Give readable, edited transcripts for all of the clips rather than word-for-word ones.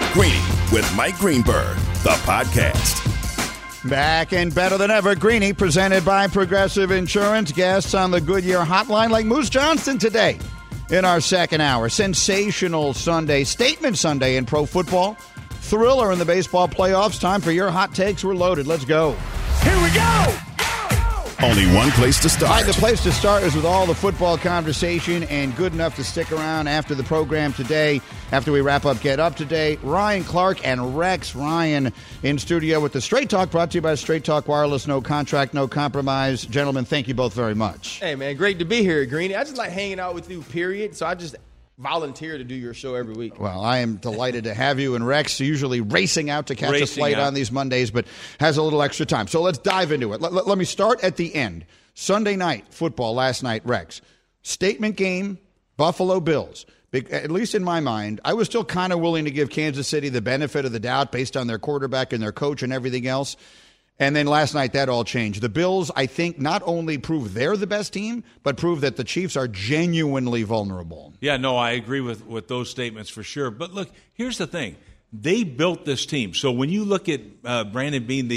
Greeny with Mike Greenberg, the podcast. Back and better than ever, Greeny, presented by Progressive Insurance. Guests on the Goodyear Hotline like Moose Johnston today in our second hour. Sensational Sunday, statement Sunday in pro football. Thriller in the baseball playoffs. Time for your hot takes. We're loaded. Let's go. Here we go! Only one place to start. The place to start is with all the football conversation, and good enough to stick around after the program today, after we wrap up Get Up today. Ryan Clark and Rex Ryan in studio with the Straight Talk, brought to you by Straight Talk Wireless. No contract, no compromise. Gentlemen, thank you both very much. Hey, man, great to be here, Greeny. I just like hanging out with you, period. So I just volunteer to do your show every week. Well, I am delighted to have you, and Rex usually racing out to catch a flight on these Mondays, but has a little extra time. So let's dive into it. Let me start at the end. Sunday night football last night, Rex. Statement game, Buffalo Bills. At least in my mind, I was still kind of willing to give Kansas City the benefit of the doubt based on their quarterback and their coach and everything else. And then last night, that all changed. The Bills, I think, not only prove they're the best team, but prove that the Chiefs are genuinely vulnerable. Yeah, no, I agree with those statements for sure. But look, here's the thing. They built this team. So when you look at Brandon Beane,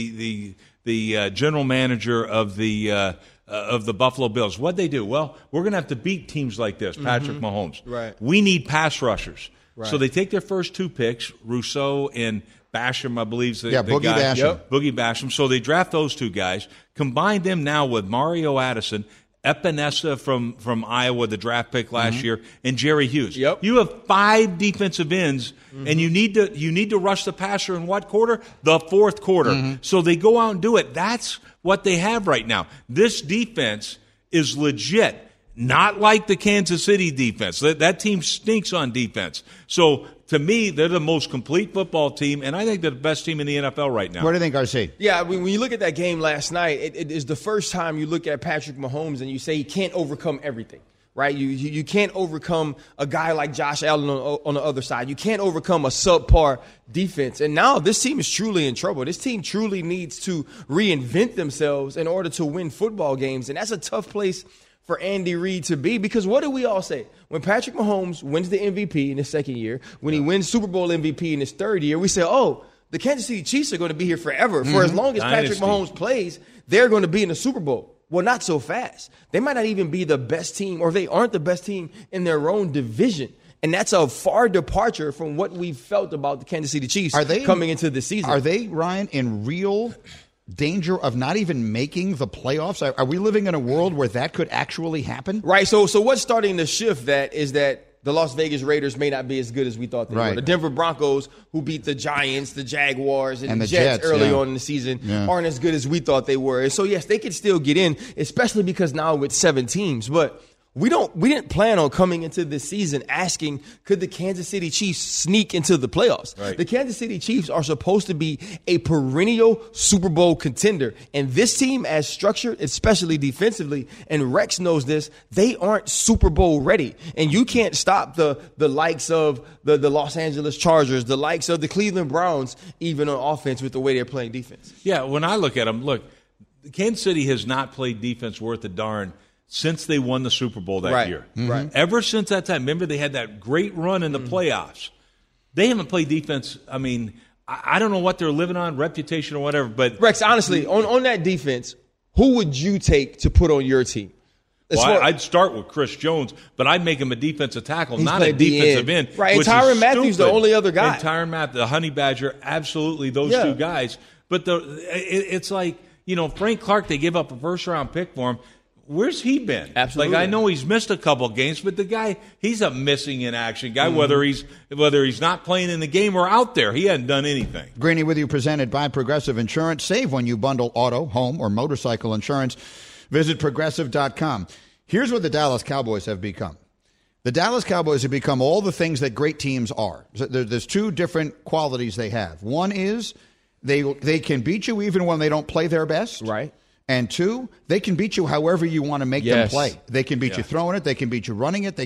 the general manager of the Buffalo Bills, what'd they do? Well, we're going to have to beat teams like this, Patrick Mahomes. Right. We need pass rushers. Right. So they take their first two picks, Rousseau and Basham, I believe, the Boogie guy. Basham. Yep. Boogie Basham. So they draft those two guys, combine them now with Mario Addison, Epinesa from Iowa, the draft pick last year, and Jerry Hughes. Yep. You have 5 defensive ends, and you need to rush the passer in what quarter? The fourth quarter. So they go out and do it. That's what they have right now. This defense is legit. Not like the Kansas City defense. That team stinks on defense. So, to me, they're the most complete football team, and I think they're the best team in the NFL right now. What do you think, RC? Yeah, when you look at that game last night, it is the first time you look at Patrick Mahomes and you say he can't overcome everything, right? You can't overcome a guy like Josh Allen on the other side. You can't overcome a subpar defense. And now this team is truly in trouble. This team truly needs to reinvent themselves in order to win football games, and that's a tough place for Andy Reid to be, because what do we all say? When Patrick Mahomes wins the MVP in his second year, when he wins Super Bowl MVP in his third year, we say, oh, the Kansas City Chiefs are going to be here forever. For as long as Patrick Mahomes plays, they're going to be in the Super Bowl. Well, not so fast. They might not even be the best team, or they aren't the best team in their own division. And that's a far departure from what we felt about the Kansas City Chiefs coming into the season. Are they, Ryan, in real danger of not even making the playoffs? Are we living in a world where that could actually happen? Right. So what's starting to shift that is that the Las Vegas Raiders may not be as good as we thought they were. The Denver Broncos, who beat the Giants, the Jaguars, and the Jets early on in the season, aren't as good as we thought they were. And so, yes, they could still get in, especially because now with 7 teams. But we didn't plan on coming into this season asking, could the Kansas City Chiefs sneak into the playoffs? Right. The Kansas City Chiefs are supposed to be a perennial Super Bowl contender. And this team, as structured, especially defensively, and Rex knows this, they aren't Super Bowl ready. And you can't stop the likes of the Los Angeles Chargers, the likes of the Cleveland Browns, even on offense with the way they're playing defense. Yeah, when I look at them, Kansas City has not played defense worth a darn since they won the Super Bowl that year. Right. Ever since that time. Remember, they had that great run in the playoffs. They haven't played defense. I mean, I don't know what they're living on, reputation or whatever. But Rex, honestly, on that defense, who would you take to put on your team? Well, I'd start with Chris Jones, but I'd make him a defensive tackle, not a defensive end. Right, and Tyrann Mathieu the only other guy. And Tyrann Mathieu, the Honey Badger, absolutely those two guys. But it's like, Frank Clark, they give up a first-round pick for him. Where's he been? Absolutely. I know he's missed a couple games, but the guy, he's a missing in action guy, whether he's not playing in the game or out there. He hasn't done anything. Greeny with you, presented by Progressive Insurance. Save when you bundle auto, home, or motorcycle insurance. Visit Progressive.com. Here's what the Dallas Cowboys have become. The Dallas Cowboys have become all the things that great teams are. There's 2 different qualities they have. One is they can beat you even when they don't play their best. Right. And 2, they can beat you however you want to make them play. They can beat you throwing it. They can beat you running it.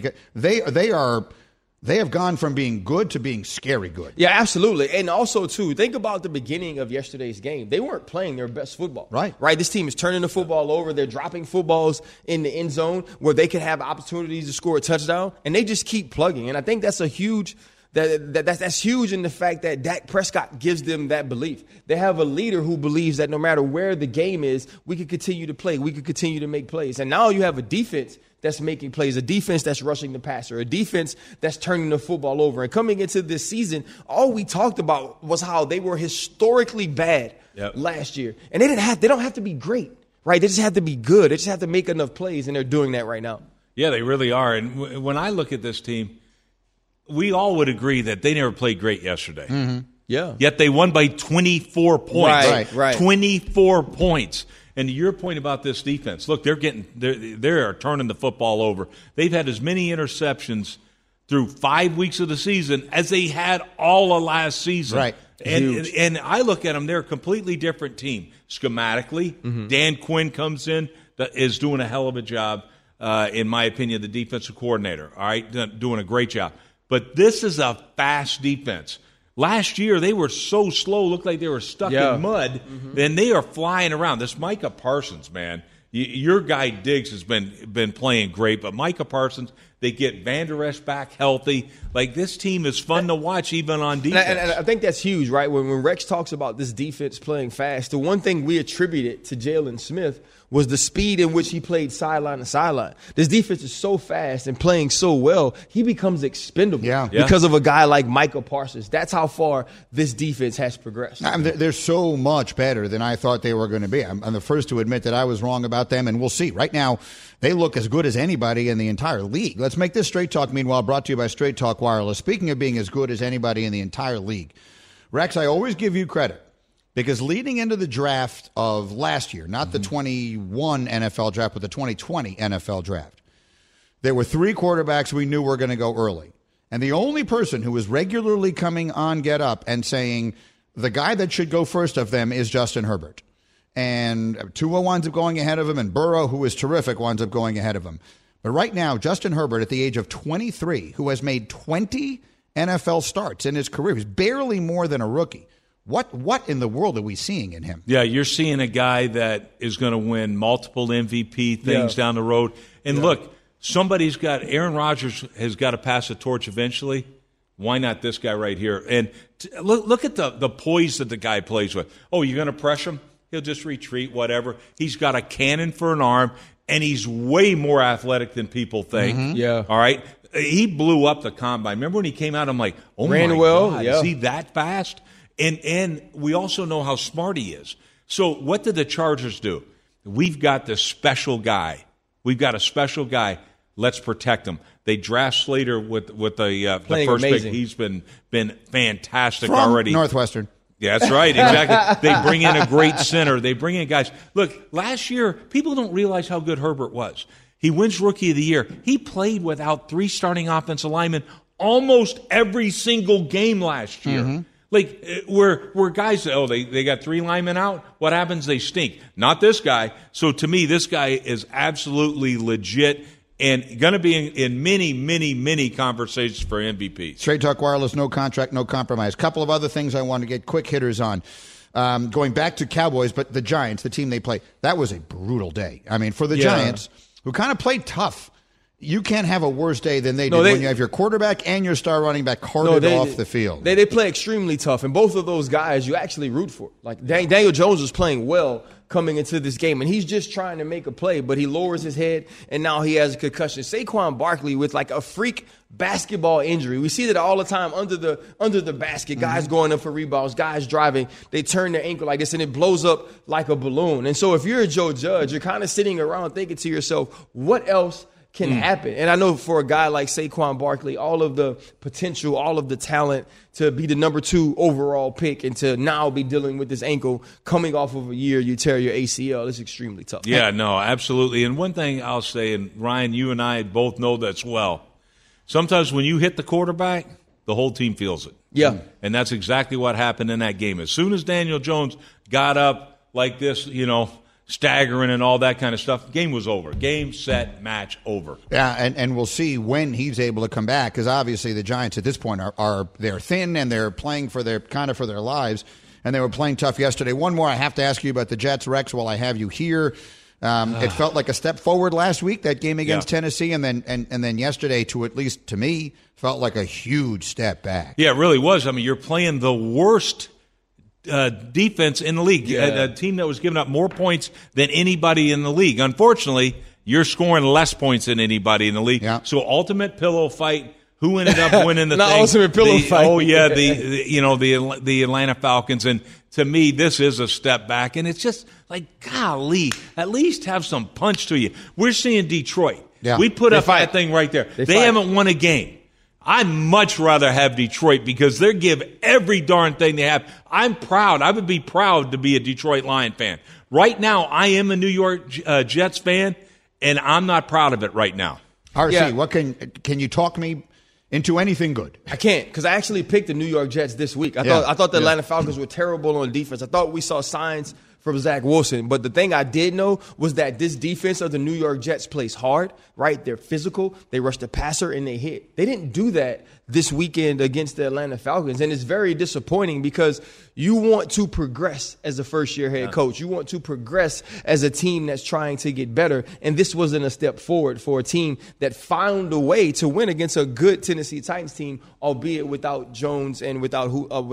They have gone from being good to being scary good. Yeah, absolutely. And also, too, think about the beginning of yesterday's game. They weren't playing their best football. Right. This team is turning the football over. They're dropping footballs in the end zone where they could have opportunities to score a touchdown, and they just keep plugging. And I think that's a huge That's huge in the fact that Dak Prescott gives them that belief. They have a leader who believes that no matter where the game is, we can continue to play. We can continue to make plays. And now you have a defense that's making plays, a defense that's rushing the passer, a defense that's turning the football over. And coming into this season, all we talked about was how they were historically bad last year. And they don't have to be great, right? They just have to be good. They just have to make enough plays, and they're doing that right now. Yeah, they really are. And when I look at this team, we all would agree that they never played great yesterday. Mm-hmm. Yeah. Yet they won by 24 points. Right. 24 points. And to your point about this defense, look, they are turning the football over. They've had as many interceptions through 5 weeks of the season as they had all of last season. Right. And I look at them, they're a completely different team. Schematically, Dan Quinn comes in, is doing a hell of a job, in my opinion, the defensive coordinator. All right, doing a great job. But this is a fast defense. Last year, they were so slow, looked like they were stuck in mud, and they are flying around. This Micah Parsons, man, your guy Diggs has been playing great, but Micah Parsons, they get Van Der Esch back healthy. Like, this team is fun to watch even on defense. And I think that's huge, right? When Rex talks about this defense playing fast, the one thing we attributed to Jalen Smith was the speed in which he played sideline to sideline. This defense is so fast and playing so well, he becomes expendable because of a guy like Micah Parsons. That's how far this defense has progressed. They're so much better than I thought they were going to be. I'm the first to admit that I was wrong about them, and we'll see. Right now, they look as good as anybody in the entire league. Let's make this Straight Talk, meanwhile, brought to you by Straight Talk Wireless. Speaking of being as good as anybody in the entire league, Rex, I always give you credit. Because leading into the draft of last year, not the 21 NFL draft, but the 2020 NFL draft, there were 3 quarterbacks we knew were going to go early. And the only person who was regularly coming on Get Up and saying the guy that should go first of them is Justin Herbert. And Tua winds up going ahead of him, and Burrow, who is terrific, winds up going ahead of him. But right now, Justin Herbert, at the age of 23, who has made 20 NFL starts in his career, he's barely more than a rookie. What in the world are we seeing in him? Yeah, you're seeing a guy that is going to win multiple MVP things down the road. And look, Aaron Rodgers has got to pass the torch eventually. Why not this guy right here? And look at the poise that the guy plays with. Oh, you're going to pressure him? He'll just retreat, whatever. He's got a cannon for an arm, and he's way more athletic than people think. Mm-hmm. Yeah. All right? He blew up the combine. Remember when he came out, I'm like, oh, my God, is he that fast? And we also know how smart he is. So what did the Chargers do? We've got this special guy. We've got a special guy. Let's protect him. They draft Slater with the first pick. He's been fantastic From already. Northwestern. Yeah, that's right, exactly. They bring in a great center. They bring in guys. Look, last year, people don't realize how good Herbert was. He wins Rookie of the Year. He played without 3 starting offensive linemen almost every single game last year. Mm-hmm. Like, where guys say, oh, they got 3 linemen out, what happens? They stink. Not this guy. So to me, this guy is absolutely legit and going to be in many, many, many conversations for MVP. Straight Talk Wireless, no contract, no compromise. Couple of other things I want to get quick hitters on. Going back to Cowboys, but the Giants, the team they play, that was a brutal day. I mean, for the Giants, who kind of played tough. You can't have a worse day than they did when you have your quarterback and your star running back carted off the field. They play extremely tough, and both of those guys you actually root for. Like Daniel Jones was playing well coming into this game, and he's just trying to make a play, but he lowers his head, and now he has a concussion. Saquon Barkley with like a freak basketball injury. We see that all the time under the basket. Guys going up for rebounds, guys driving, they turn their ankle like this, and it blows up like a balloon. And so if you're a Joe Judge, you're kind of sitting around thinking to yourself, what else can happen? And I know for a guy like Saquon Barkley, all of the potential, all of the talent to be the number 2 overall pick and to now be dealing with this ankle coming off of a year you tear your ACL is extremely tough. Yeah, no, absolutely. And one thing I'll say, and Ryan, you and I both know this well, sometimes when you hit the quarterback, the whole team feels it. Yeah. And that's exactly what happened in that game. As soon as Daniel Jones got up like this, staggering and all that kind of stuff, game was over. Game, set, match, over. Yeah, and we'll see when he's able to come back, because obviously the Giants at this point are they're thin and they're playing for their lives, and they were playing tough yesterday. One more I have to ask you about the Jets, Rex, while I have you here. It felt like a step forward last week, that game against Tennessee, and then yesterday, at least to me, felt like a huge step back. Yeah, it really was. I mean, you're playing the worst defense in the league, a team that was giving up more points than anybody in the league. Unfortunately, you're scoring less points than anybody in the league. Yeah. So ultimate pillow fight. Who ended up winning the thing? Ultimate pillow fight. Oh yeah, the Atlanta Falcons. And to me, this is a step back. And it's just like, golly, at least have some punch to you. We're seeing Detroit. Yeah. We put up that thing right there. They haven't won a game. I'd much rather have Detroit because they give every darn thing they have. I'm proud. I would be proud to be a Detroit Lion fan. Right now, I am a New York Jets fan, and I'm not proud of it right now. RC, what can you talk me into anything good? I can't, because I actually picked the New York Jets this week. I thought the Atlanta Falcons were terrible on defense. I thought we saw signs from Zach Wilson. But the thing I did know was that this defense of the New York Jets plays hard, right? They're physical. They rush the passer and they hit. They didn't do that this weekend against the Atlanta Falcons. And it's very disappointing because you want to progress as a first-year head coach. You want to progress as a team that's trying to get better. And this wasn't a step forward for a team that found a way to win against a good Tennessee Titans team, albeit without Jones and without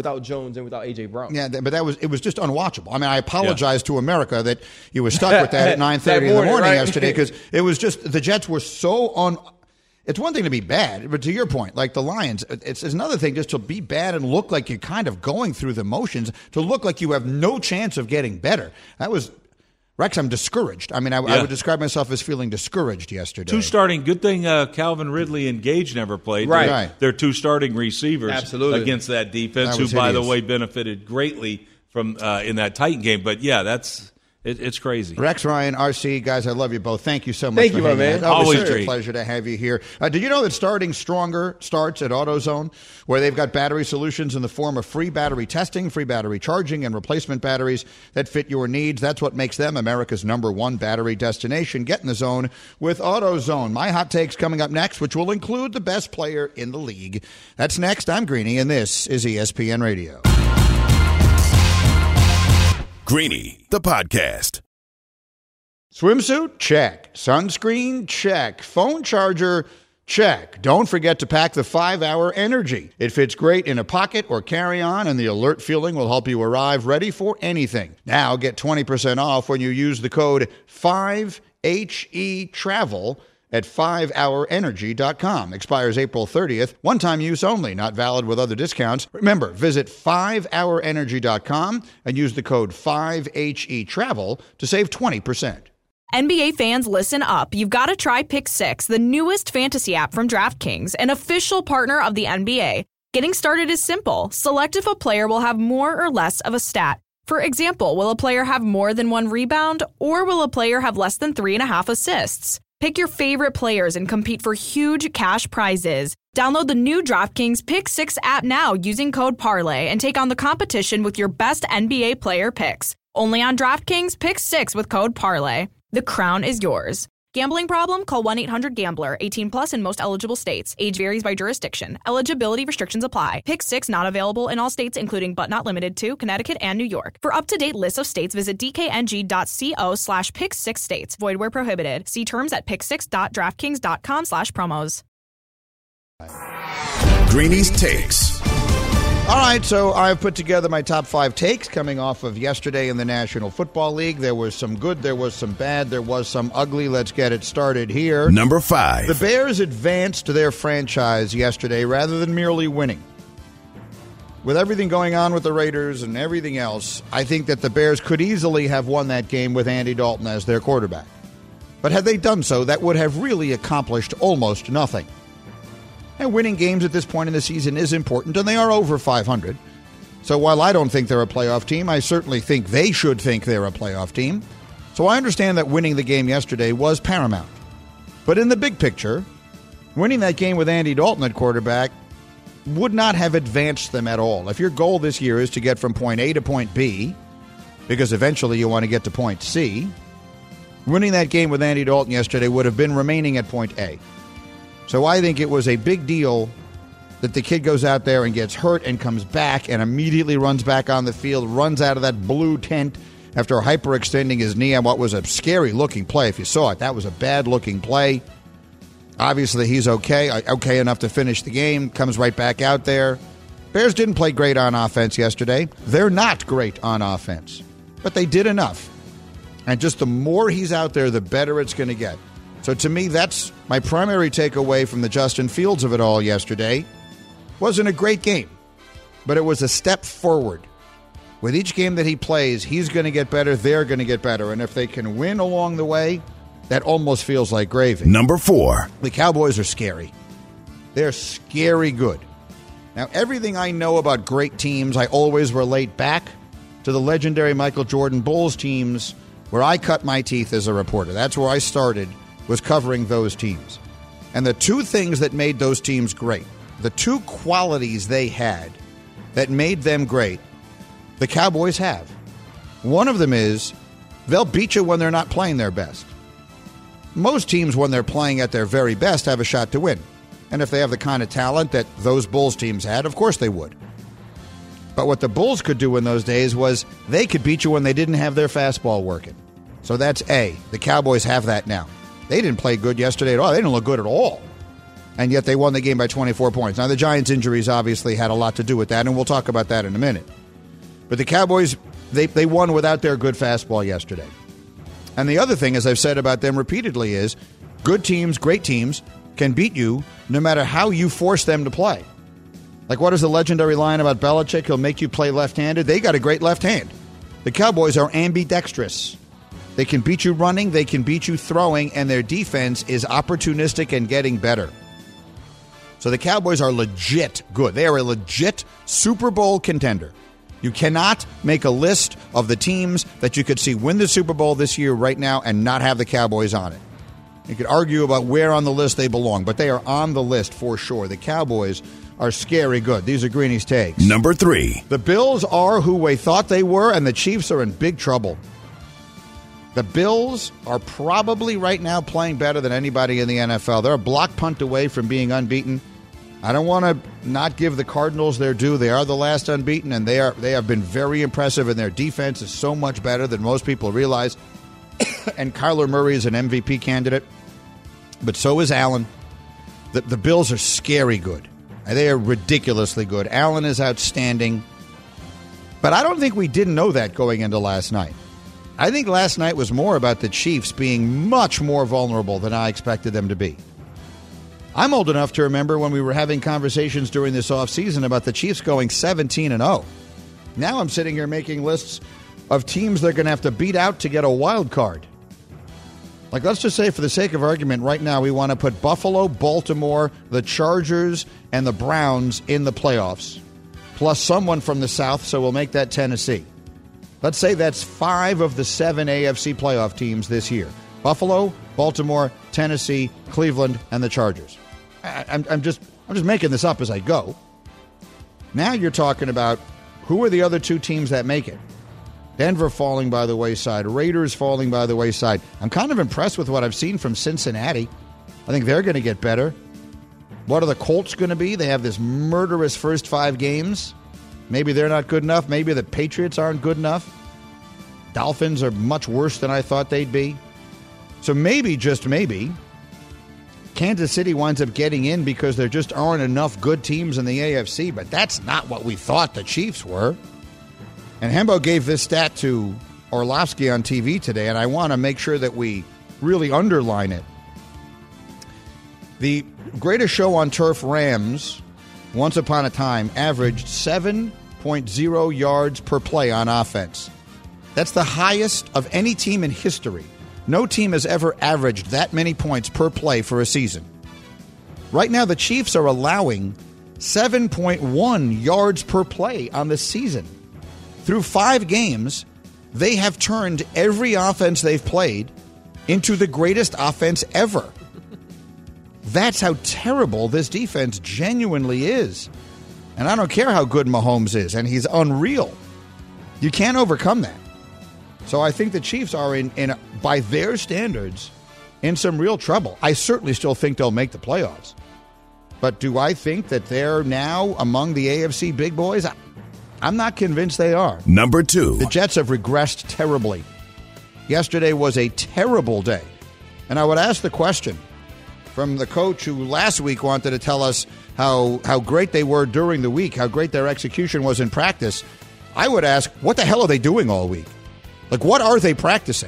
A.J. Brown. Yeah, but it was just unwatchable. I mean, I apologize to America that you were stuck with that at 9:30 in the morning yesterday, because it was just the Jets were so It's one thing to be bad, but to your point, like the Lions, it's another thing just to be bad and look like you're kind of going through the motions, to look like you have no chance of getting better. That was, Rex, I'm discouraged. I mean, I would describe myself as feeling discouraged yesterday. Good thing Calvin Ridley and Gage never played. Right. They're two starting receivers against that defense, who, by the way, benefited greatly from in that Titan game. But, yeah, it's crazy. Rex, Ryan, RC, guys, I love you both. Thank you so much. Thank you, my man. Always a pleasure to have you here. Did you know that Starting Stronger starts at AutoZone, where they've got battery solutions in the form of free battery testing, free battery charging, and replacement batteries that fit your needs? That's what makes them America's #1 battery destination. Get in the zone with AutoZone. My hot takes coming up next, which will include the best player in the league. That's next. I'm Greeny, and this is ESPN Radio. Greeny, the podcast. Swimsuit? Check. Sunscreen? Check. Phone charger? Check. Don't forget to pack the 5-Hour Energy. It fits great in a pocket or carry-on, and the alert feeling will help you arrive ready for anything. Now get 20% off when you use the code 5HETRAVEL at 5hourenergy.com. Expires April 30th. One-time use only. Not valid with other discounts. Remember, visit 5hourenergy.com and use the code 5HETRAVEL to save 20%. NBA fans, listen up. You've got to try Pick 6, the newest fantasy app from DraftKings, an official partner of the NBA. Getting started is simple. Select if a player will have more or less of a stat. For example, will a player have more than 1 rebound, or will a player have less than 3.5 assists? Pick your favorite players and compete for huge cash prizes. Download the new DraftKings Pick 6 app now using code PARLAY and take on the competition with your best NBA player picks. Only on DraftKings Pick 6 with code PARLAY. The crown is yours. Gambling problem? Call 1-800-GAMBLER. 18 plus in most eligible states. Age varies by jurisdiction. Eligibility restrictions apply. Pick 6 not available in all states, including but not limited to Connecticut and New York. For up-to-date list of states, visit dkng.co/pick6states. Void where prohibited. See terms at pick6.draftkings.com/promos. Greeny's Takes. All right, so I've put together my top 5 takes coming off of yesterday in the National Football League. There was some good, there was some bad, there was some ugly. Let's get it started here. Number 5. The Bears advanced their franchise yesterday rather than merely winning. With everything going on with the Raiders and everything else, I think that the Bears could easily have won that game with Andy Dalton as their quarterback. But had they done so, that would have really accomplished almost nothing. And winning games at this point in the season is important, and they are over 500. So while I don't think they're a playoff team, I certainly think they should think they're a playoff team. So I understand that winning the game yesterday was paramount. But in the big picture, winning that game with Andy Dalton at quarterback would not have advanced them at all. If your goal this year is to get from point A to point B, because eventually you want to get to point C, winning that game with Andy Dalton yesterday would have been remaining at point A. So I think it was a big deal that the kid goes out there and gets hurt and comes back and immediately runs back on the field, runs out of that blue tent after hyperextending his knee on what was a scary-looking play. If you saw it, that was a bad-looking play. Obviously, he's okay enough to finish the game, comes right back out there. Bears didn't play great on offense yesterday. They're not great on offense, but they did enough. And just the more he's out there, the better it's going to get. So to me, that's my primary takeaway from the Justin Fields of it all yesterday. Wasn't a great game, but it was a step forward. With each game that he plays, he's going to get better, they're going to get better. And if they can win along the way, that almost feels like gravy. Number 4. The Cowboys are scary. They're scary good. Now, everything I know about great teams, I always relate back to the legendary Michael Jordan Bulls teams where I cut my teeth as a reporter. That's where I started, was covering those teams. And the two things that made those teams great, the two qualities they had that made them great, the Cowboys have. One of them is they'll beat you when they're not playing their best. Most teams, when they're playing at their very best, have a shot to win. And if they have the kind of talent that those Bulls teams had, of course they would. But what the Bulls could do in those days was they could beat you when they didn't have their fastball working. So that's A. The Cowboys have that now. They didn't play good yesterday at all. They didn't look good at all. And yet they won the game by 24 points. Now, the Giants' injuries obviously had a lot to do with that, and we'll talk about that in a minute. But the Cowboys, they won without their good fastball yesterday. And the other thing, as I've said about them repeatedly, is good teams, great teams, can beat you no matter how you force them to play. Like, what is the legendary line about Belichick? He'll make you play left-handed. They got a great left hand. The Cowboys are ambidextrous. They can beat you running, they can beat you throwing, and their defense is opportunistic and getting better. So the Cowboys are legit good. They are a legit Super Bowl contender. You cannot make a list of the teams that you could see win the Super Bowl this year right now and not have the Cowboys on it. You could argue about where on the list they belong, but they are on the list for sure. The Cowboys are scary good. These are Greeny's takes. Number 3. The Bills are who we thought they were, and the Chiefs are in big trouble. The Bills are probably right now playing better than anybody in the NFL. They're a block punt away from being unbeaten. I don't want to not give the Cardinals their due. They are the last unbeaten, and they have been very impressive, and their defense is so much better than most people realize. And Kyler Murray is an MVP candidate, but so is Allen. The Bills are scary good. They are ridiculously good. Allen is outstanding. But I don't think we didn't know that going into last night. I think last night was more about the Chiefs being much more vulnerable than I expected them to be. I'm old enough to remember when we were having conversations during this offseason about the Chiefs going 17-0. Now I'm sitting here making lists of teams they're going to have to beat out to get a wild card. Like, let's just say, for the sake of argument, right now we want to put Buffalo, Baltimore, the Chargers, and the Browns in the playoffs, plus someone from the South, so we'll make that Tennessee. Let's say that's 5 of the 7 AFC playoff teams this year. Buffalo, Baltimore, Tennessee, Cleveland, and the Chargers. I'm just making this up as I go. Now you're talking about who are the other 2 teams that make it. Denver falling by the wayside. Raiders falling by the wayside. I'm kind of impressed with what I've seen from Cincinnati. I think they're going to get better. What are the Colts going to be? They have this murderous first 5 games. Maybe they're not good enough. Maybe the Patriots aren't good enough. Dolphins are much worse than I thought they'd be. So maybe, just maybe, Kansas City winds up getting in because there just aren't enough good teams in the AFC. But that's not what we thought the Chiefs were. And Hembo gave this stat to Orlovsky on TV today, and I want to make sure that we really underline it. The Greatest Show on Turf Rams, once upon a time, averaged 7.0 yards per play on offense. That's the highest of any team in history. No team has ever averaged that many points per play for a season. Right now, the Chiefs are allowing 7.1 yards per play on the season. Through 5 games, they have turned every offense they've played into the greatest offense ever. That's how terrible this defense genuinely is. And I don't care how good Mahomes is, and he's unreal. You can't overcome that. So I think the Chiefs are, in by their standards, in some real trouble. I certainly still think they'll make the playoffs. But do I think that they're now among the AFC big boys? I'm not convinced they are. Number 2. The Jets have regressed terribly. Yesterday was a terrible day. And I would ask the question from the coach who last week wanted to tell us how great they were during the week, how great their execution was in practice. I would ask, what the hell are they doing all week? Like, what are they practicing?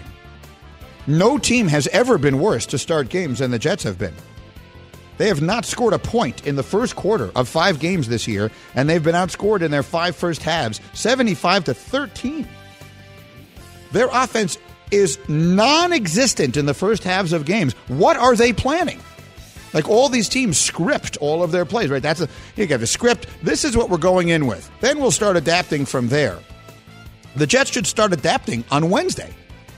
No team has ever been worse to start games than the Jets have been. They have not scored a point in the first quarter of 5 games this year, and they've been outscored in their 5 first halves, 75-13. Their offense is non-existent in the first halves of games. What are they planning? Like, all these teams script all of their plays, right? You got the script. This is what we're going in with. Then we'll start adapting from there. The Jets should start adapting on Wednesday.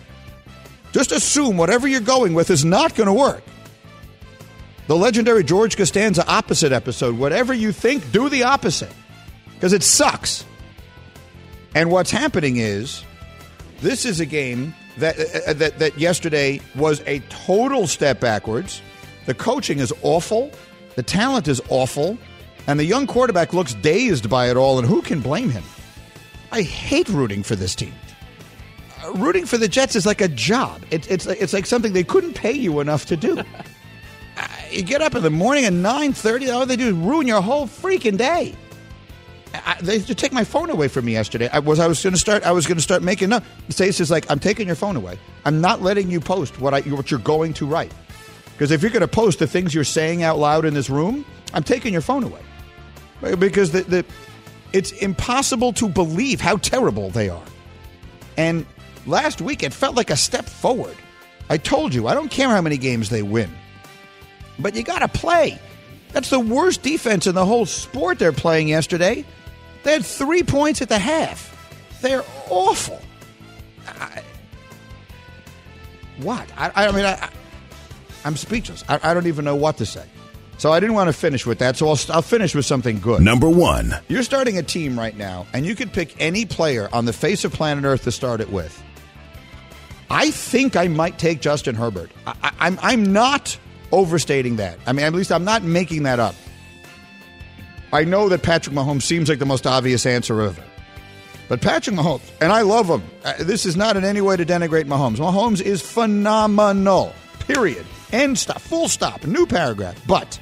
Just assume whatever you're going with is not going to work. The legendary George Costanza opposite episode. Whatever you think, do the opposite. Because it sucks. And what's happening is, this is a game that yesterday was a total step backwards. The coaching is awful. The talent is awful. And the young quarterback looks dazed by it all. And who can blame him? I hate rooting for this team. Rooting for the Jets is like a job. It's like something they couldn't pay you enough to do. You get up in the morning at 9:30. All they do is ruin your whole freaking day. They just take my phone away from me yesterday. I was going to start making up. Stacey is like, I'm taking your phone away. I'm not letting you post what you're going to write. Because if you're going to post the things you're saying out loud in this room, I'm taking your phone away. Because it's impossible to believe how terrible they are. And last week, it felt like a step forward. I told you, I don't care how many games they win. But you got to play. That's the worst defense in the whole sport they're playing yesterday. They had 3 points at the half. They're awful. I'm speechless. I don't even know what to say. So I didn't want to finish with that, so I'll finish with something good. Number 1. You're starting a team right now, and you could pick any player on the face of planet Earth to start it with. I think I might take Justin Herbert. I'm not overstating that. I mean, at least I'm not making that up. I know that Patrick Mahomes seems like the most obvious answer ever. But Patrick Mahomes, and I love him. This is not in any way to denigrate Mahomes. Mahomes is phenomenal. Period. End stop. Full stop. New paragraph. But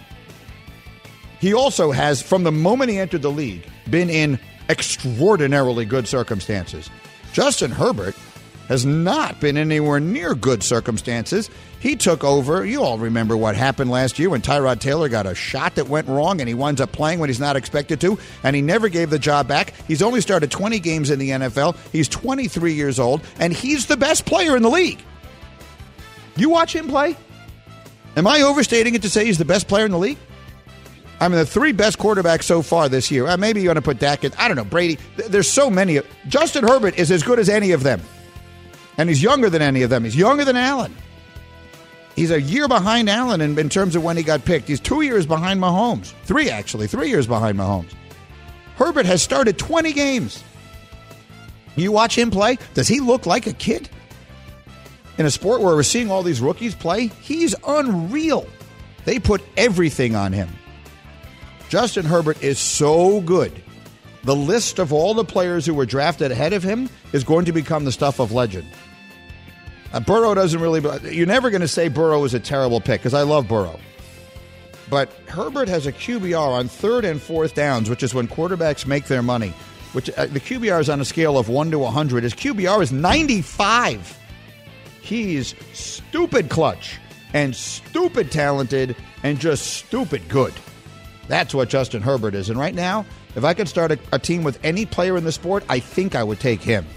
he also has, from the moment he entered the league, been in extraordinarily good circumstances. Justin Herbert has not been anywhere near good circumstances. He took over. You all remember what happened last year when Tyrod Taylor got a shot that went wrong and he winds up playing when he's not expected to, and he never gave the job back. He's only started 20 games in the NFL. He's 23 years old, and he's the best player in the league. You watch him play? Am I overstating it to say he's the best player in the league? I mean, the 3 best quarterbacks so far this year. Maybe you want to put Dak in. I don't know, Brady. There's so many. Justin Herbert is as good as any of them. And he's younger than any of them. He's younger than Allen. He's a year behind Allen in terms of when he got picked. He's 2 years behind Mahomes. 3 years behind Mahomes. Herbert has started 20 games. You watch him play. Does he look like a kid? In a sport where we're seeing all these rookies play, he's unreal. They put everything on him. Justin Herbert is so good. The list of all the players who were drafted ahead of him is going to become the stuff of legend. Burrow doesn't really... You're never going to say Burrow is a terrible pick, because I love Burrow. But Herbert has a QBR on 3rd and 4th downs, which is when quarterbacks make their money. Which the QBR is on a scale of 1 to 100. His QBR is 95. He's stupid clutch and stupid talented and just stupid good. That's what Justin Herbert is. And right now, if I could start a team with any player in the sport, I think I would take him.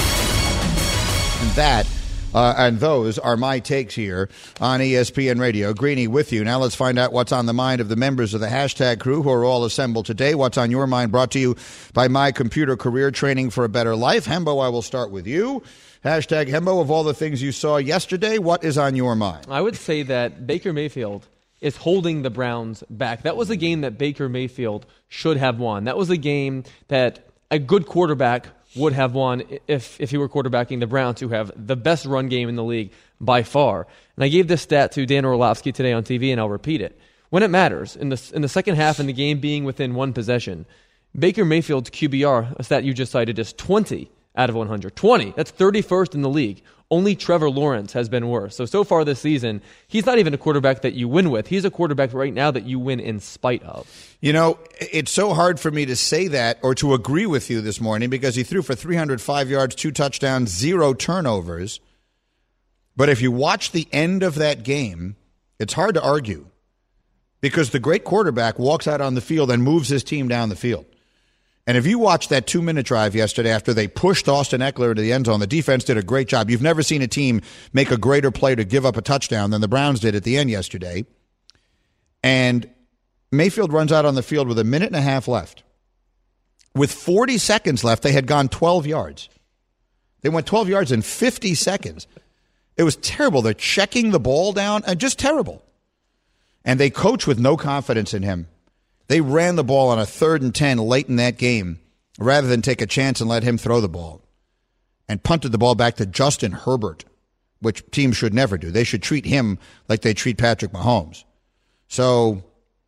And those are my takes here on ESPN Radio. Greeny with you. Now let's find out what's on the mind of the members of the hashtag crew who are all assembled today. What's on your mind, brought to you by My Computer Career Training for a Better Life. Hembo, I will start with you. Hashtag Hembo, of all the things you saw yesterday, what is on your mind? I would say that Baker Mayfield is holding the Browns back. That was a game that Baker Mayfield should have won. That was a game that a good quarterback would have won if he were quarterbacking the Browns, who have the best run game in the league by far. And I gave this stat to Dan Orlovsky today on TV, and I'll repeat it. When it matters, in the second half, in the game being within one possession, Baker Mayfield's QBR, a stat you just cited, is 20 out of 100. 20. That's 31st in the league. Only Trevor Lawrence has been worse. So far this season, he's not even a quarterback that you win with. He's a quarterback right now that you win in spite of. You know, it's so hard for me to say that or to agree with you this morning because he threw for 305 yards, 2 touchdowns, 0 turnovers. But if you watch the end of that game, it's hard to argue because the great quarterback walks out on the field and moves his team down the field. And if you watched that 2-minute drive yesterday after they pushed Austin Eckler into the end zone, the defense did a great job. You've never seen a team make a greater play to give up a touchdown than the Browns did at the end yesterday. And Mayfield runs out on the field with 1.5 minutes left. With 40 seconds left, they had gone 12 yards. They went 12 yards in 50 seconds. It was terrible. They're checking the ball down, and just terrible. And they coach with no confidence in him. They ran the ball on a 3rd and 10 late in that game rather than take a chance and let him throw the ball and punted the ball back to Justin Herbert, which teams should never do. They should treat him like they treat Patrick Mahomes. So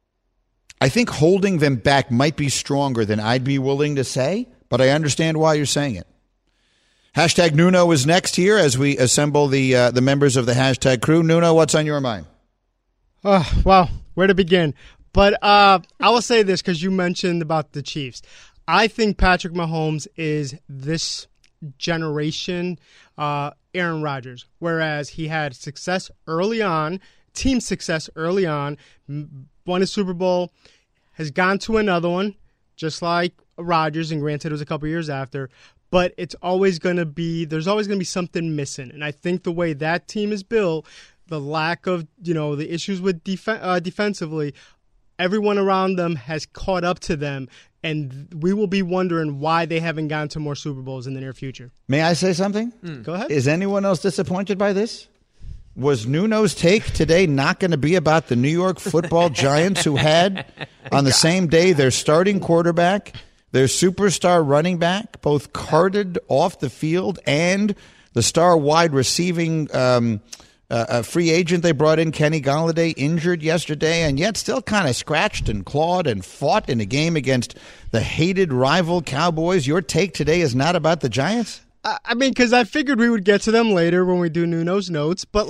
I think holding them back might be stronger than I'd be willing to say, but I understand why you're saying it. Hashtag Nuno is next here as we assemble the members of the hashtag crew. Nuno, what's on your mind? Well, where to begin? But I will say this because you mentioned about the Chiefs. I think Patrick Mahomes is this generation Aaron Rodgers, whereas he had success early on, team success early on, won a Super Bowl, has gone to another one, just like Rodgers, and granted it was a couple years after, but it's always going to be, there's always going to be something missing. And I think the way that team is built, the lack of, the issues with defensively, everyone around them has caught up to them, and we will be wondering why they haven't gone to more Super Bowls in the near future. May I say something? Go ahead. Is anyone else disappointed by this? Was Nuno's take today not going to be about the New York Football Giants who had, on the same day, their starting quarterback, their superstar running back, both carted off the field, and the star wide receiving a free agent they brought in, Kenny Golladay, injured yesterday, and yet still kind of scratched and clawed and fought in a game against the hated rival Cowboys. Your take today is not about the Giants? I mean, because I figured we would get to them later when we do Nuno's notes, but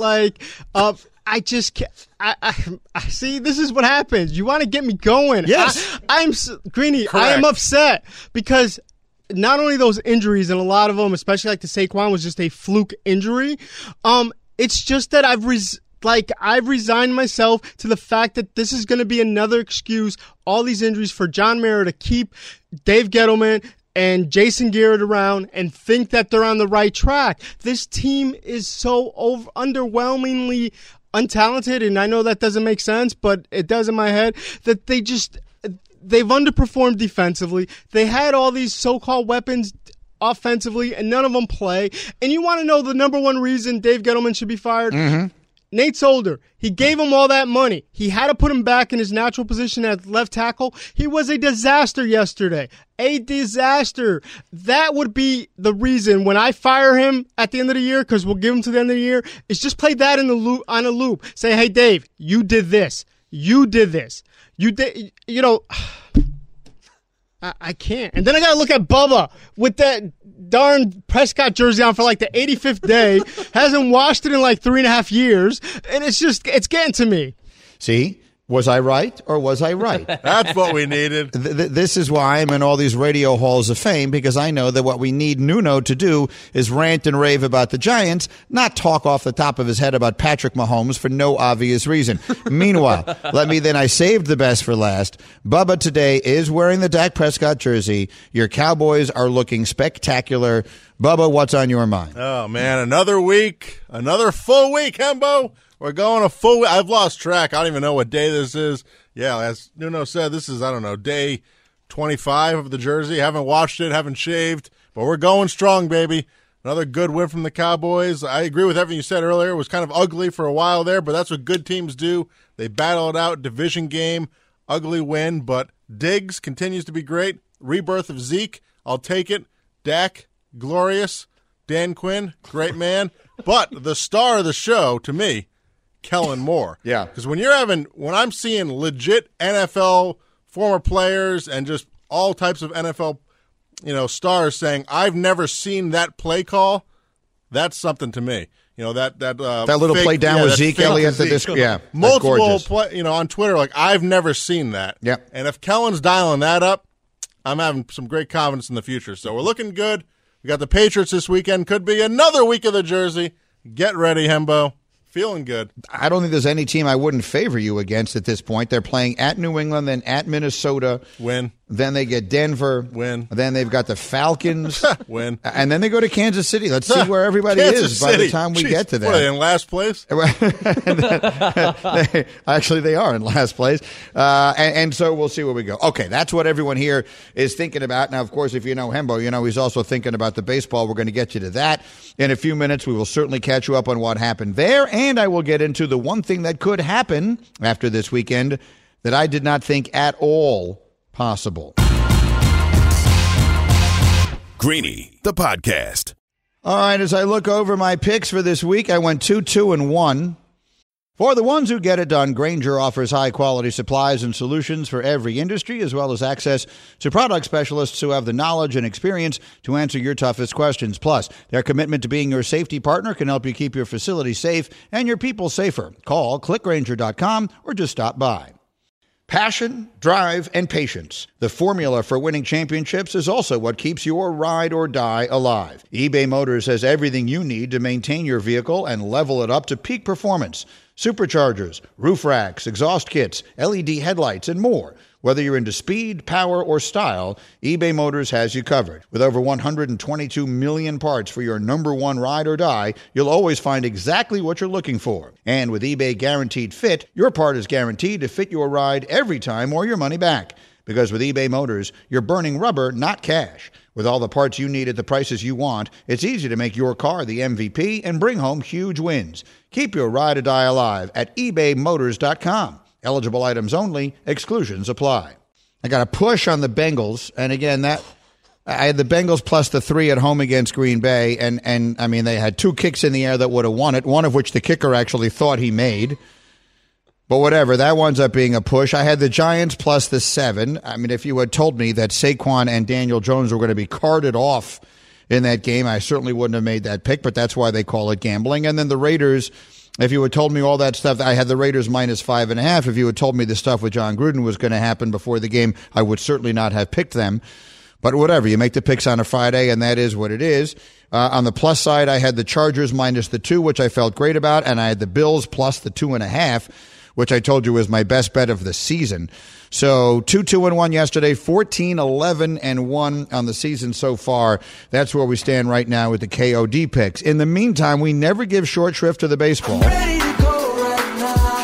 I just can't. I see, this is what happens. You want to get me going. Yes. I'm Greeny, Correct. I am upset because not only those injuries, and a lot of them, especially like the Saquon, was just a fluke injury. It's just that I've resigned myself to the fact that this is going to be another excuse, all these injuries, for John Mara to keep Dave Gettleman and Jason Garrett around and think that they're on the right track. This team is so underwhelmingly untalented, and I know that doesn't make sense, but it does in my head, that they've underperformed defensively. They had all these so-called weapons offensively, and none of them play. And you want to know the number one reason Dave Gettleman should be fired? Mm-hmm. Nate Solder. He gave him all that money. He had to put him back in his natural position at left tackle. He was a disaster yesterday. A disaster. That would be the reason when I fire him at the end of the year, because we'll give him to the end of the year, is just play that in the loop, on a loop. Say, hey, Dave, you did this. You did this. You did, I can't. And then I got to look at Bubba with that darn Prescott jersey on for like the 85th day. Hasn't washed it in like 3.5 years. And it's getting to me. See? Was I right or was I right? That's what we needed. This is why I'm in all these radio halls of fame, because I know that what we need Nuno to do is rant and rave about the Giants, not talk off the top of his head about Patrick Mahomes for no obvious reason. Meanwhile, I saved the best for last. Bubba today is wearing the Dak Prescott jersey. Your Cowboys are looking spectacular. Bubba, what's on your mind? Oh, man, another week, another full week, Hembo. We're going a full week. I've lost track. I don't even know what day this is. Yeah, as Nuno said, this is, day 25 of the jersey. Haven't washed it, haven't shaved, but we're going strong, baby. Another good win from the Cowboys. I agree with everything you said earlier. It was kind of ugly for a while there, but that's what good teams do. They battle it out, division game, ugly win, but Diggs continues to be great. Rebirth of Zeke, I'll take it. Dak, glorious. Dan Quinn, great man. But the star of the show, to me, Kellen Moore. Yeah. Because when I'm seeing legit NFL former players and just all types of NFL, stars saying, "I've never seen that play call." That's something to me. That little fake, play down with Zeke Elliott. Multiple play, on Twitter, like, I've never seen that. Yep. And if Kellen's dialing that up, I'm having some great confidence in the future. So we're looking good. We got the Patriots this weekend. Could be another week of the jersey. Get ready, Hembo. Feeling good. I don't think there's any team I wouldn't favor you against at this point. They're playing at New England, then at Minnesota. Win. Then they get Denver. Win. Then they've got the Falcons. Win. And then they go to Kansas City. Let's see where everybody is by the time we get to that. What, are they in last place? Actually, they are in last place. And so we'll see where we go. Okay, that's what everyone here is thinking about. Now, of course, if you know Hembo, he's also thinking about the baseball. We're going to get you to that in a few minutes. We will certainly catch you up on what happened there. And I will get into the one thing that could happen after this weekend that I did not think at all possible. Greeny, the podcast. All right, as I look over my picks for this week, I went 2-2-1. For the ones who get it done, Grainger offers high-quality supplies and solutions for every industry, as well as access to product specialists who have the knowledge and experience to answer your toughest questions. Plus, their commitment to being your safety partner can help you keep your facility safe and your people safer. Call clickgrainger.com or just stop by. Passion, drive, and patience. The formula for winning championships is also what keeps your ride or die alive. eBay Motors has everything you need to maintain your vehicle and level it up to peak performance. Superchargers, roof racks, exhaust kits, LED headlights, and more. Whether you're into speed, power, or style, eBay Motors has you covered. With over 122 million parts for your number one ride or die, you'll always find exactly what you're looking for. And with eBay Guaranteed Fit, your part is guaranteed to fit your ride every time or your money back. Because with eBay Motors, you're burning rubber, not cash. With all the parts you need at the prices you want, it's easy to make your car the MVP and bring home huge wins. Keep your ride or die alive at ebaymotors.com. Eligible items only. Exclusions apply. I got a push on the Bengals, and again, I had the Bengals plus the 3 at home against Green Bay, and I mean, they had 2 kicks in the air that would have won it, one of which the kicker actually thought he made. But whatever, that winds up being a push. I had the Giants plus the 7. I mean, if you had told me that Saquon and Daniel Jones were going to be carted off in that game, I certainly wouldn't have made that pick, but that's why they call it gambling. And then the Raiders, if you had told me all that stuff, I had the Raiders minus 5.5. If you had told me the stuff with John Gruden was going to happen before the game, I would certainly not have picked them. But whatever, you make the picks on a Friday, and that is what it is. On the plus side, I had the Chargers minus the 2, which I felt great about, and I had the Bills plus the 2.5, which I told you was my best bet of the season. So 2-2-1 yesterday, 14-11-1 on the season so far. That's where we stand right now with the KOD picks. In the meantime, we never give short shrift to the baseball. Ready to go right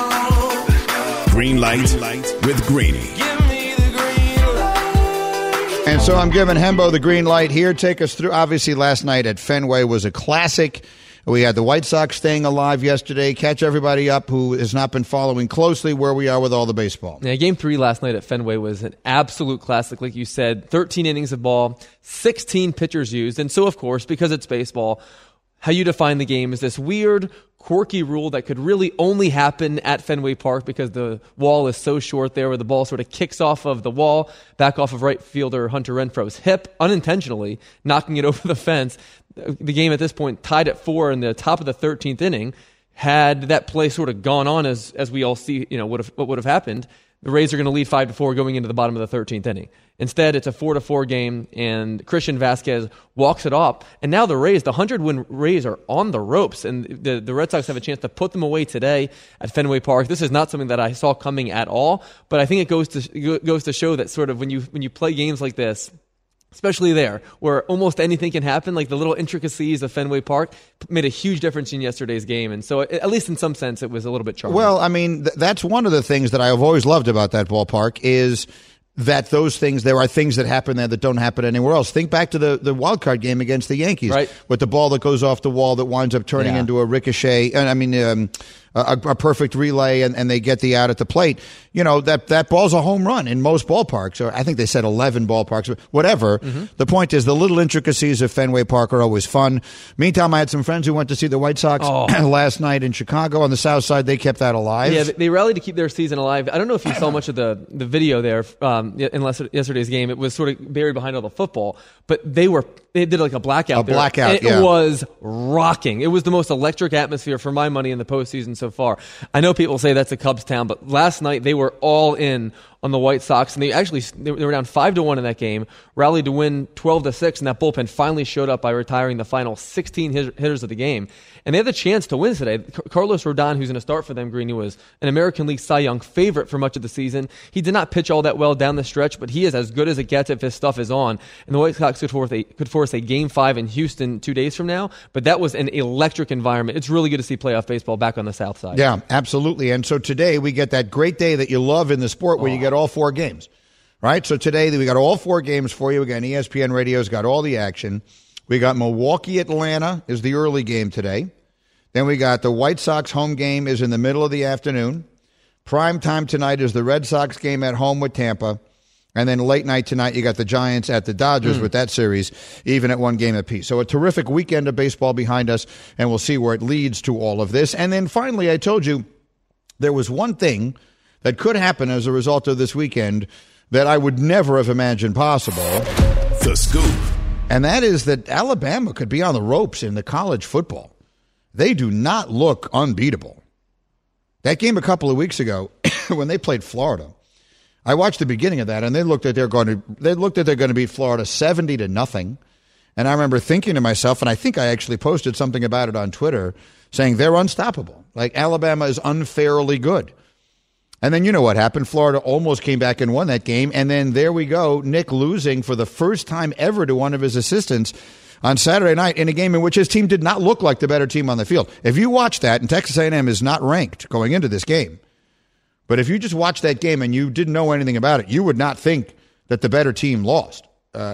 now. Green light with Greeny. Give me the green light. And so I'm giving Hembo the green light here. Take us through. Obviously, last night at Fenway was a classic. We had the White Sox staying alive yesterday. Catch everybody up who has not been following closely where we are with all the baseball. Yeah, Game 3 last night at Fenway was an absolute classic, like you said. 13 innings of ball, 16 pitchers used. And so, of course, because it's baseball, how you define the game is this weird, quirky rule that could really only happen at Fenway Park because the wall is so short there, where the ball sort of kicks off of the wall, back off of right fielder Hunter Renfroe's hip, unintentionally, knocking it over the fence. The game at this point tied at 4 in the top of the 13th inning. Had that play sort of gone on as we all see, what would have happened, the Rays are going to lead 5-4 going into the bottom of the 13th inning. Instead, it's a 4-4 game, and Christian Vasquez walks it off. And now the 100-win Rays are on the ropes, and the Red Sox have a chance to put them away today at Fenway Park. This is not something that I saw coming at all, but I think it goes to show that sort of when you play games like this, especially there, where almost anything can happen, like the little intricacies of Fenway Park made a huge difference in yesterday's game. And so, at least in some sense, it was a little bit charming. Well, I mean, that's one of the things that I have always loved about that ballpark is that there are things that happen there that don't happen anywhere else. Think back to the wild card game against the Yankees, right, with the ball that goes off the wall that winds up turning into a ricochet. a perfect relay and they get the out at the plate, that ball's a home run in most ballparks. Or I think they said 11 ballparks, whatever. Mm-hmm. The point is the little intricacies of Fenway Park are always fun. Meantime, I had some friends who went to see the White Sox last night in Chicago on the south side. They kept that alive. Yeah, they rallied to keep their season alive. I don't know if you saw much of the video there in yesterday's game. It was sort of buried behind all the football, but they did like a blackout. It was rocking. It was the most electric atmosphere for my money in the postseason so far. I know people say that's a Cubs town, but last night they were all in on the White Sox, and they were down 5-1 in that game, rallied to win 12-6, and that bullpen finally showed up by retiring the final 16 hitters of the game. And they had the chance to win today. Carlos Rodon, who's going to start for them, Greeny, was an American League Cy Young favorite for much of the season. He did not pitch all that well down the stretch, but he is as good as it gets if his stuff is on. And the White Sox could force a Game 5 in Houston 2 days from now, but that was an electric environment. It's really good to see playoff baseball back on the South Side. Yeah, absolutely. And so today we get that great day that you love in the sport where you get all 4 games, right? So today we got all 4 games for you. Again, ESPN Radio's got all the action. We got Milwaukee, Atlanta is the early game today. Then we got the White Sox home game is in the middle of the afternoon. Prime time tonight is the Red Sox game at home with Tampa. And then late night tonight, you got the Giants at the Dodgers with that series, even at 1 game apiece. So a terrific weekend of baseball behind us, and we'll see where it leads to all of this. And then finally, I told you there was one thing that could happen as a result of this weekend that I would never have imagined possible. The Scoop. And that is that Alabama could be on the ropes in the college football. They do not look unbeatable. That game a couple of weeks ago when they played Florida, I watched the beginning of that, and they looked at they're going to beat Florida 70-0. And I remember thinking to myself, and I think I actually posted something about it on Twitter, saying they're unstoppable. Like Alabama is unfairly good. And then you know what happened. Florida almost came back and won that game. And then there we go, Nick losing for the first time ever to one of his assistants on Saturday night in a game in which his team did not look like the better team on the field. If you watch that, and Texas A&M is not ranked going into this game, but if you just watch that game and you didn't know anything about it, you would not think that the better team lost.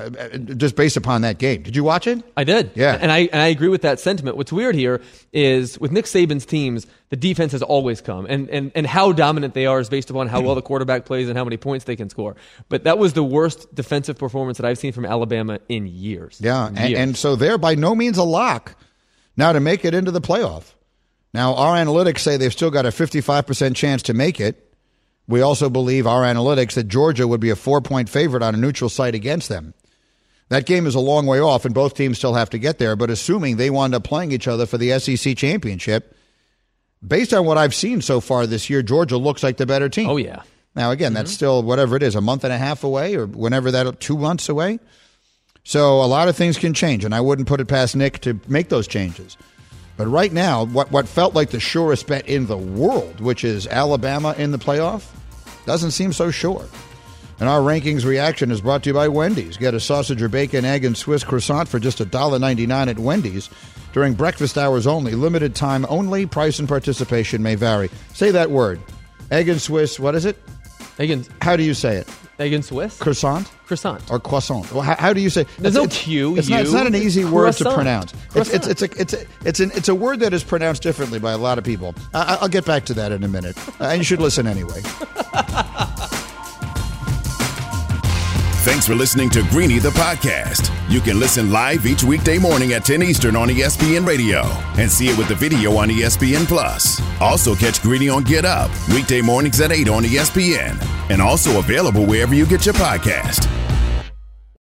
Just based upon that game. Did you watch it? I did. Yeah. And I agree with that sentiment. What's weird here is with Nick Saban's teams, the defense has always come. And how dominant they are is based upon how well the quarterback plays and how many points they can score. But that was the worst defensive performance that I've seen from Alabama in years. Yeah. And so they're by no means a lock now to make it into the playoff. Now, our analytics say they've still got a 55% chance to make it. We also believe, our analytics, that Georgia would be a 4-point favorite on a neutral site against them. That game is a long way off, and both teams still have to get there. But assuming they wind up playing each other for the SEC championship, based on what I've seen so far this year, Georgia looks like the better team. Oh, yeah. Now, again, that's still whatever it is, a month and a half away or whenever that, 2 months away. So a lot of things can change, and I wouldn't put it past Nick to make those changes. But right now, what felt like the surest bet in the world, which is Alabama in the playoff, doesn't seem so sure. And our rankings reaction is brought to you by Wendy's. Get a sausage or bacon, egg, and Swiss croissant for just $1.99 at Wendy's during breakfast hours only. Limited time only. Price and participation may vary. Say that word. Egg and Swiss, what is it? How do you say it? Egg and Swiss? Croissant? Croissant. Or croissant. Well, how do you say? There's no Q. It's not an easy word to pronounce. Croissant. It's a word that is pronounced differently by a lot of people. I'll get back to that in a minute. And you should listen anyway. Thanks for listening to Greeny the podcast. You can listen live each weekday morning at 10 Eastern on ESPN Radio and see it with the video on ESPN Plus. Also catch Greeny on Get Up weekday mornings at 8 on ESPN and also available wherever you get your podcast.